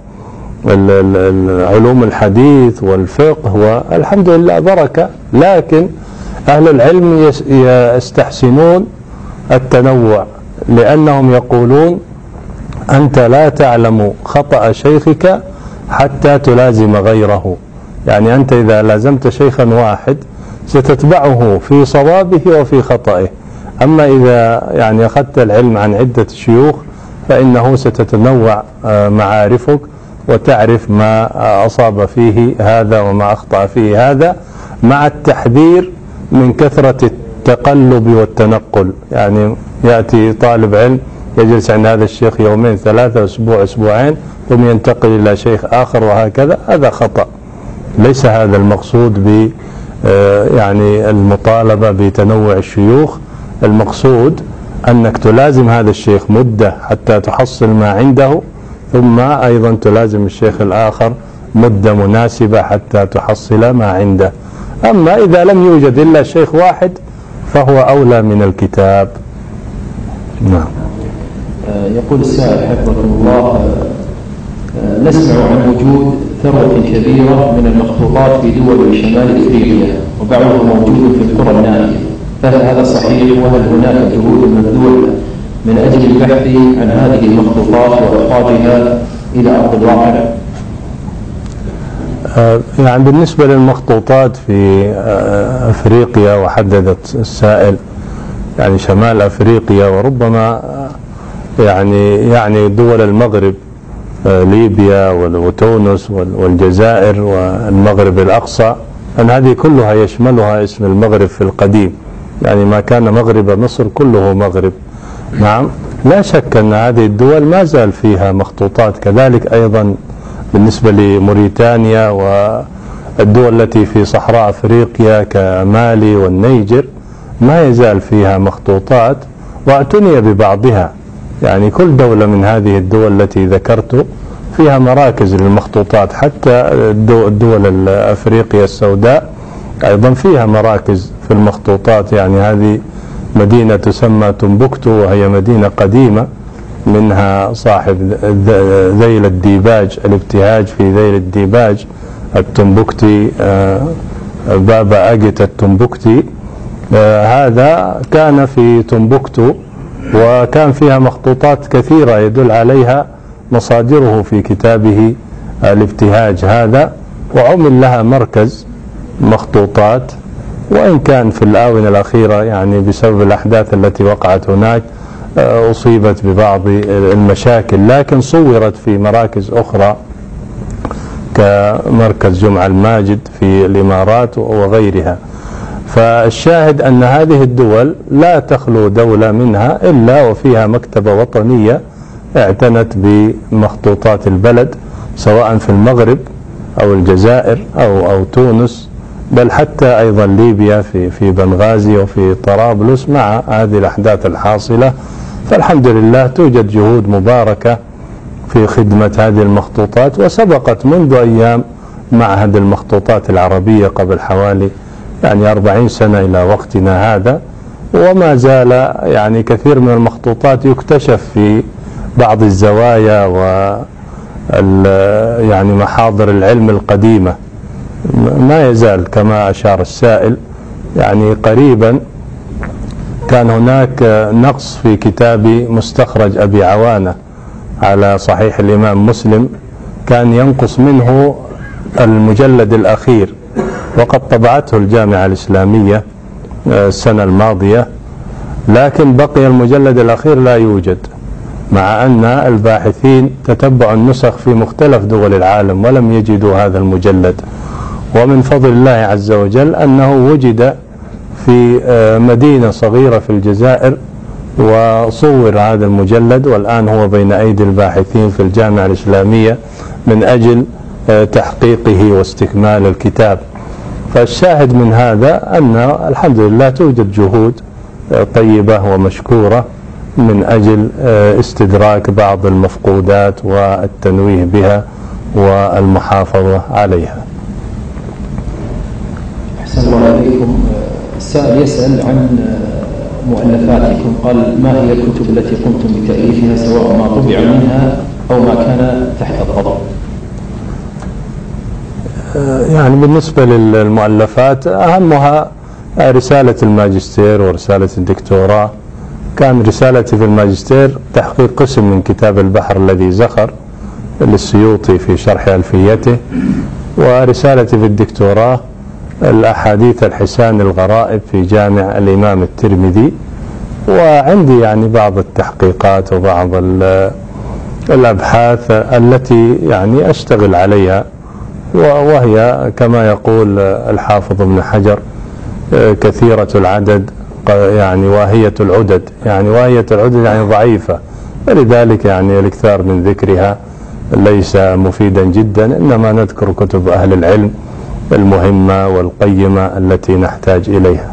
Speaker 2: وعلوم الحديث والفقه، والحمد لله بركة، لكن أهل العلم يستحسنون التنوع، لأنهم يقولون: أنت لا تعلم خطأ شيخك حتى تلازم غيره. يعني أنت إذا لازمت شيخا واحد ستتبعه في صوابه وفي خطئه، أما إذا يعني أخذت العلم عن عدة شيوخ فإنه ستتنوع معارفك وتعرف ما أصاب فيه هذا وما أخطأ فيه هذا، مع التحذير من كثرة التقلب والتنقل. يعني يأتي طالب علم يجلس عند هذا الشيخ يومين ثلاثة أسبوع أسبوعين ثم ينتقل إلى شيخ آخر وهكذا، هذا خطأ. ليس هذا المقصود ب يعني المطالبة بتنوع الشيوخ، المقصود أنك تلازم هذا الشيخ مدة حتى تحصل ما عنده، ثم أيضا تلازم الشيخ الآخر مدة مناسبة حتى تحصل ما عنده. أما إذا لم يوجد إلا شيخ واحد فهو أولى من الكتاب. نعم.
Speaker 1: يقول السائل حفظكم الله: نسمع عن وجود ثروة كبيرة من المخطوطات في دول شمال إفريقيا، وبعضها موجود في القرى النائية، فهل هذا صحيح؟ وهل هناك جهود مبذولة من أجل البحث عن هذه المخطوطات وإخراجها إلى أرض الواقع؟
Speaker 2: يعني بالنسبة للمخطوطات في أفريقيا، وحددت السائل يعني شمال أفريقيا، وربما يعني يعني دول المغرب، ليبيا وتونس والجزائر والمغرب الأقصى، أن هذه كلها يشملها اسم المغرب في القديم، يعني ما كان مغرب مصر كله مغرب. نعم، لا شك أن هذه الدول ما زال فيها مخطوطات، كذلك أيضا بالنسبة لموريتانيا والدول التي في صحراء أفريقيا كمالي والنيجر ما يزال فيها مخطوطات، واعتني ببعضها. يعني كل دولة من هذه الدول التي ذكرت فيها مراكز للمخطوطات، حتى الدول الأفريقية السوداء أيضا فيها مراكز في المخطوطات. يعني هذه مدينة تسمى تمبكتو، وهي مدينة قديمة، منها صاحب ذيل الديباج، الابتهاج في ذيل الديباج التمبكتي، بابا أجت التمبكتي، هذا كان في تمبكتو، وكان فيها مخطوطات كثيرة يدل عليها مصادره في كتابه الابتهاج هذا، وعمل لها مركز مخطوطات، وإن كان في الآونة الأخيرة يعني بسبب الأحداث التي وقعت هناك أصيبت ببعض المشاكل، لكن صورت في مراكز أخرى كمركز جمعة الماجد في الإمارات وغيرها. فالشاهد أن هذه الدول لا تخلو دولة منها إلا وفيها مكتبة وطنية اعتنت بمخطوطات البلد، سواء في المغرب أو الجزائر أو أو تونس، بل حتى أيضا ليبيا في في بنغازي وفي طرابلس مع هذه الأحداث الحاصلة. فالحمد لله توجد جهود مباركة في خدمة هذه المخطوطات، وسبقت منذ أيام معهد المخطوطات العربية قبل حوالي يعني أربعين سنة إلى وقتنا هذا، وما زال يعني كثير من المخطوطات يكتشف في بعض الزوايا و يعني محاضر العلم القديمة، ما يزال كما أشار السائل. يعني قريبا كان هناك نقص في كتاب مستخرج أبي عوانة على صحيح الإمام مسلم، كان ينقص منه المجلد الأخير، وقد طبعته الجامعة الإسلامية السنة الماضية، لكن بقي المجلد الأخير لا يوجد، مع أن الباحثين تتبعوا النسخ في مختلف دول العالم ولم يجدوا هذا المجلد. ومن فضل الله عز وجل أنه وجد في مدينة صغيرة في الجزائر وصور هذا المجلد، والآن هو بين أيدي الباحثين في الجامعة الإسلامية من أجل تحقيقه واستكمال الكتاب. فالشاهد من هذا أن الحمد لله توجد جهود طيبة ومشكورة من أجل استدراك بعض المفقودات والتنويه بها والمحافظة عليها.
Speaker 1: أحسن الله عليكم. السائل يسأل عن مؤلفاتكم، قال ما هي الكتب التي قمتم بتأليفها سواء ما طبع منها أو ما كان تحت الطبع؟
Speaker 2: يعني بالنسبة للمؤلفات أهمها رسالة الماجستير ورسالة الدكتوراه. كان رسالتي في الماجستير تحقيق قسم من كتاب البحر الذي زخر للسيوطي في شرح ألفيته، ورسالتي في الدكتوراه الأحاديث الحسان الغرائب في جامع الإمام الترمذي. وعندي يعني بعض التحقيقات وبعض الأبحاث التي يعني أشتغل عليها، وهي كما يقول الحافظ ابن حجر كثيرة العدد يعني واهية العدد، يعني واهية العدد يعني ضعيفة، ولذلك يعني الاكثار من ذكرها ليس مفيدا جدا، إنما نذكر كتب أهل العلم المهمة والقيمة التي نحتاج إليها.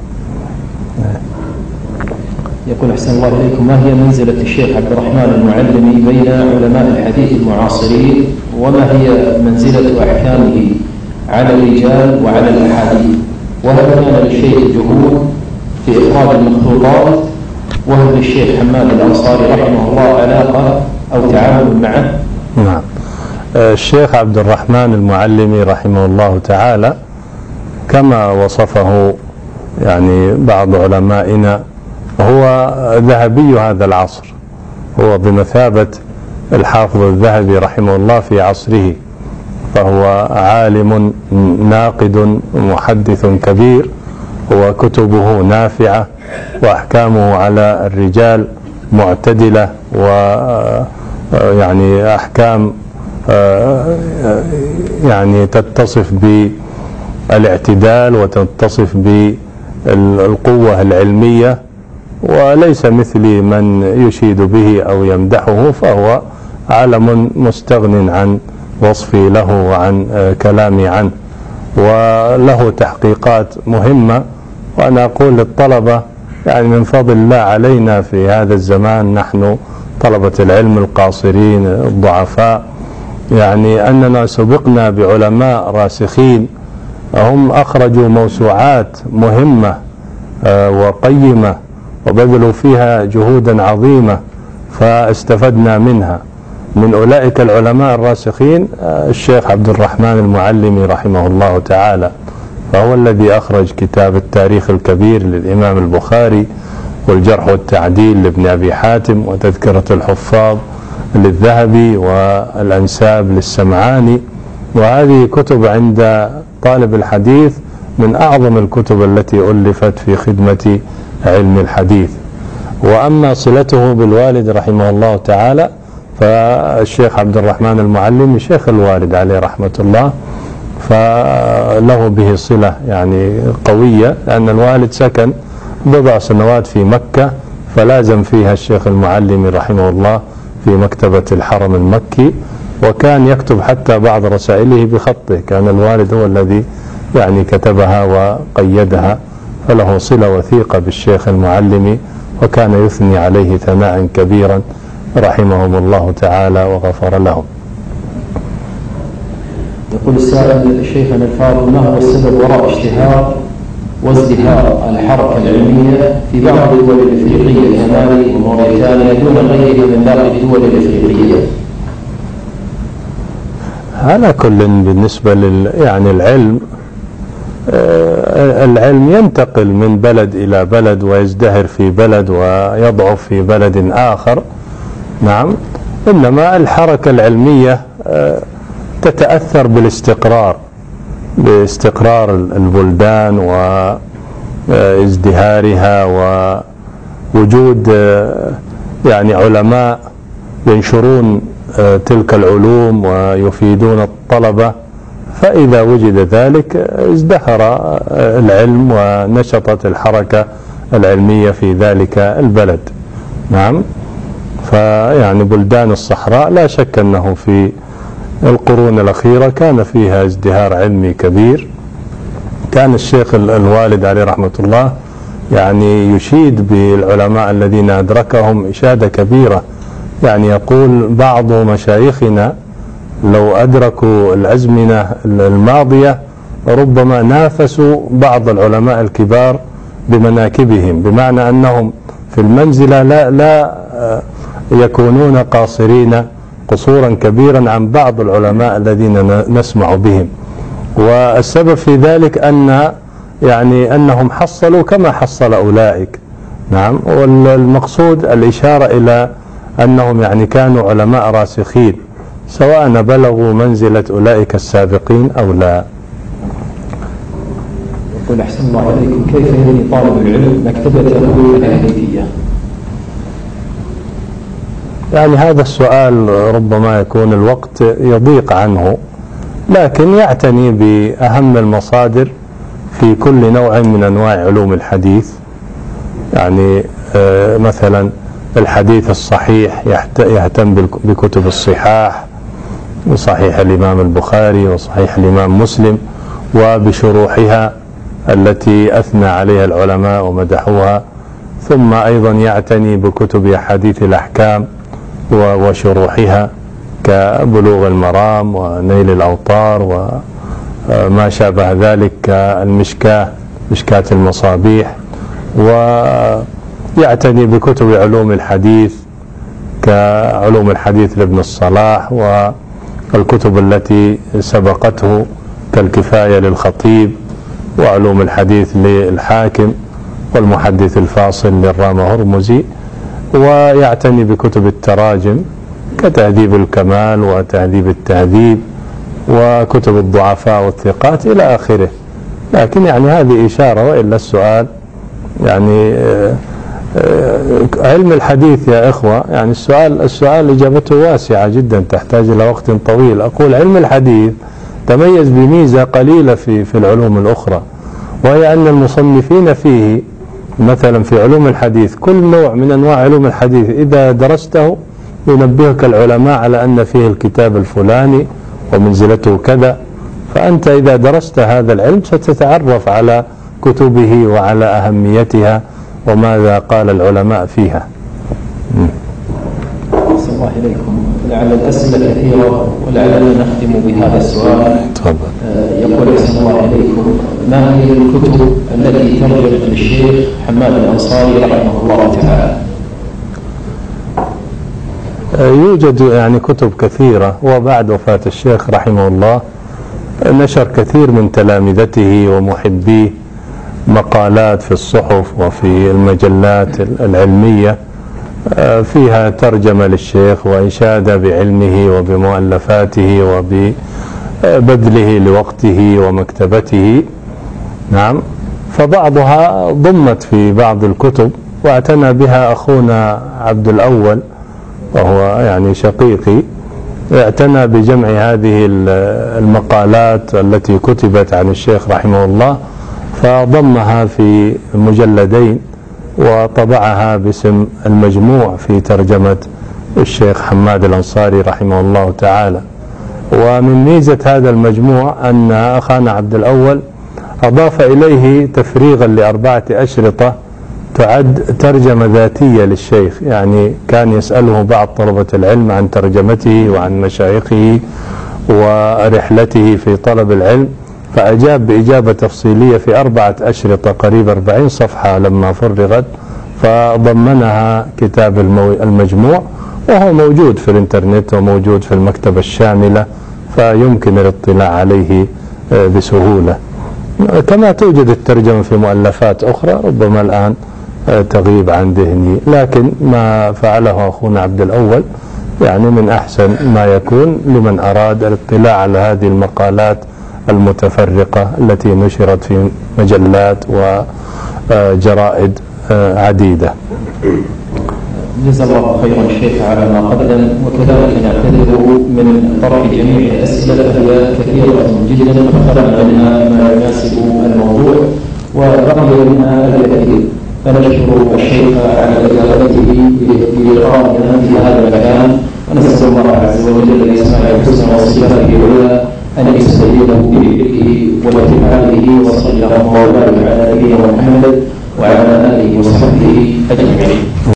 Speaker 1: يقول أحسن الله إليكم، ما هي منزلة الشيخ عبد الرحمن المعلمي بين علماء الحديث المعاصرين، وما هي منزلة أحكامه على الرجال وعلى الأحاديث، وهل كان للشيخ جهود في إخراج المخطوطات، وهل للشيخ حماد الأنصاري رحمه الله علاقة أو تعامل معه؟
Speaker 2: نعم. الشيخ عبد الرحمن المعلمي رحمه الله تعالى كما وصفه يعني بعض علمائنا هو ذهبي هذا العصر، هو بمثابة الحافظ الذهبي رحمه الله في عصره، فهو عالم ناقد محدث كبير، وكتبه نافعة وأحكامه على الرجال معتدلة، ويعني أحكام يعني تتصف بالاعتدال وتتصف بالقوة العلمية، وليس مثلي من يشيد به أو يمدحه، فهو علم مستغن عن وصفي له وعن كلامي عنه، وله تحقيقات مهمة. وأنا أقول للطلبة يعني من فضل الله علينا في هذا الزمان نحن طلبة العلم القاصرين الضعفاء، يعني أننا سبقنا بعلماء راسخين هم أخرجوا موسوعات مهمة وقيمة وبذلوا فيها جهودا عظيمة فاستفدنا منها. من أولئك العلماء الراسخين الشيخ عبد الرحمن المعلمي رحمه الله تعالى، فهو الذي أخرج كتاب التاريخ الكبير للإمام البخاري، والجرح والتعديل لابن أبي حاتم، وتذكرة الحفاظ للذهبي، والأنساب للسمعاني. وهذه كتب عند طالب الحديث من أعظم الكتب التي ألفت في خدمة علم الحديث. وأما صلته بالوالد رحمه الله تعالى فالشيخ عبد الرحمن المعلمي شيخ الوالد عليه رحمة الله، فله به صلة يعني قوية، لأن الوالد سكن بضع سنوات في مكة، فلازم فيها الشيخ المعلمي رحمه الله في مكتبة الحرم المكي، وكان يكتب حتى بعض رسائله بخطه، كان الوالد هو الذي يعني كتبها وقيدها، فله صلة وثيقة بالشيخ المعلمي، وكان يثني عليه ثناء كبيرا رحمهم الله تعالى وغفر لهم.
Speaker 1: يقول السائل: شيخنا الفاضل، ما هو السبب وراء اشتهار وازدهار الحركة العلمية في بعض الدول الإفريقية كمالي وموريتانيا دون غيرها من باقي الدول الإفريقية؟
Speaker 2: على كل بالنسبة لل يعني العلم العلم ينتقل من بلد إلى بلد ويزدهر في بلد ويضعف في بلد آخر، نعم، إنما الحركة العلمية تتأثر بالاستقرار، باستقرار البلدان وازدهارها ووجود يعني علماء ينشرون تلك العلوم ويفيدون الطلبة، فإذا وجد ذلك ازدهر العلم ونشطت الحركة العلمية في ذلك البلد، نعم. فيعني بلدان الصحراء لا شك أنه في القرون الأخيرة كان فيها ازدهار علمي كبير. كان الشيخ الوالد عليه رحمة الله يعني يشيد بالعلماء الذين أدركهم إشادة كبيرة، يعني يقول بعض مشايخنا لو أدركوا الأزمنة الماضية ربما نافسوا بعض العلماء الكبار بمناكبهم، بمعنى أنهم في المنزلة لا, لا يكونون قاصرين قصورا كبيرا عن بعض العلماء الذين نسمع بهم. والسبب في ذلك أن يعني أنهم حصلوا كما حصل أولئك، نعم. والمقصود الإشارة إلى أنهم يعني كانوا علماء راسخين سواء بلغوا منزلة أولئك السابقين أو لا.
Speaker 1: يقول: أحسن الله عليكم، كيف يبني طالب العلم مكتبته الحديثية؟
Speaker 2: يعني هذا السؤال ربما يكون الوقت يضيق عنه، لكن يعتني بأهم المصادر في كل نوع من أنواع علوم الحديث، يعني مثلا الحديث الصحيح يهتم بكتب الصحاح، وصحيح الإمام البخاري وصحيح الإمام مسلم وبشروحها التي أثنى عليها العلماء ومدحوها، ثم أيضا يعتني بكتب أحاديث الأحكام وشروحها كبلوغ المرام ونيل الأوطار وما شابه ذلك كالمشكاة، مشكاة المصابيح، ويعتني بكتب علوم الحديث كعلوم الحديث لابن الصلاح، والكتب التي سبقته كالكفاية للخطيب، وعلوم الحديث للحاكم، والمحدث الفاصل للرام هرمزي، ويعتني بكتب التراجم كتهذيب الكمال وتهذيب التهذيب وكتب الضعفاء والثقات إلى آخره. لكن يعني هذه إشارة، وإلا السؤال يعني علم الحديث يا إخوة، يعني السؤال السؤال إجابته واسعة جدا تحتاج إلى وقت طويل. أقول علم الحديث تميز بميزة قليلة في في العلوم الأخرى، وهي أن المصنفين فيه مثلا في علوم الحديث كل نوع من أنواع علوم الحديث إذا درسته ينبهك العلماء على أن فيه الكتاب الفلاني ومنزلته كذا، فأنت إذا درست هذا العلم ستتعرف على كتبه وعلى أهميتها وماذا قال العلماء فيها.
Speaker 1: أحسن الله إليكم، لعل الأسئلة كثيرة ولعلنا نختم بهذا السؤال.
Speaker 2: تفضل.
Speaker 1: يقول: أحسن الله إليكم، ما هي الكتب التي ترجع للشيخ حماد الأنصاري رحمه الله تعالى؟
Speaker 2: يوجد يعني كتب كثيرة، وبعد وفاة الشيخ رحمه الله نشر كثير من تلامذته ومحبيه مقالات في الصحف وفي المجلات العلمية فيها ترجمة للشيخ وإشادة بعلمه وبمؤلفاته وببذله لوقته ومكتبته، نعم. فبعضها ضمت في بعض الكتب واعتنى بها أخونا عبد الأول وهو يعني شقيقي، اعتنى بجمع هذه المقالات التي كتبت عن الشيخ رحمه الله، فضمها في مجلدين وطبعها باسم المجموع في ترجمة الشيخ حماد الأنصاري رحمه الله تعالى. ومن ميزة هذا المجموع أن أخانا عبد الأول أضاف إليه تفريغا لأربعة أشرطة تعد ترجمة ذاتية للشيخ، يعني كان يسأله بعض طلبة العلم عن ترجمته وعن مشايخه ورحلته في طلب العلم، فأجاب بإجابة تفصيلية في أربعة أشرطة قريب أربعين صفحة لما فرغت، فضمنها كتاب المجموع، وهو موجود في الإنترنت وموجود في المكتبة الشاملة، فيمكن الاطلاع عليه بسهولة. كما توجد الترجمة في مؤلفات أخرى ربما الآن تغيب عن ذهني، لكن ما فعله أخونا عبد الأول يعني من أحسن ما يكون لمن أراد الاطلاع على هذه المقالات المتفرقة التي نشرت في مجلات وجرائد عديدة.
Speaker 1: جزا الله خيرا الشيخ على ما قدم، وكذلك نعتذر من طرح جميع الأسئلة فهي كثيرة جدا، فاخترنا منها ما يناسب الموضوع وبقي منها الكثير، فنشكر الشيخ على إجابته بلقائنا في هذا المكان، ونسأل الله عز وجل بأسمائه الحسنى وصفاته العلى أن يستجيبه بذكره وبفعاله، وصلى الله وبارك على نبينا محمد وعلى آله وصحبه أجمعين.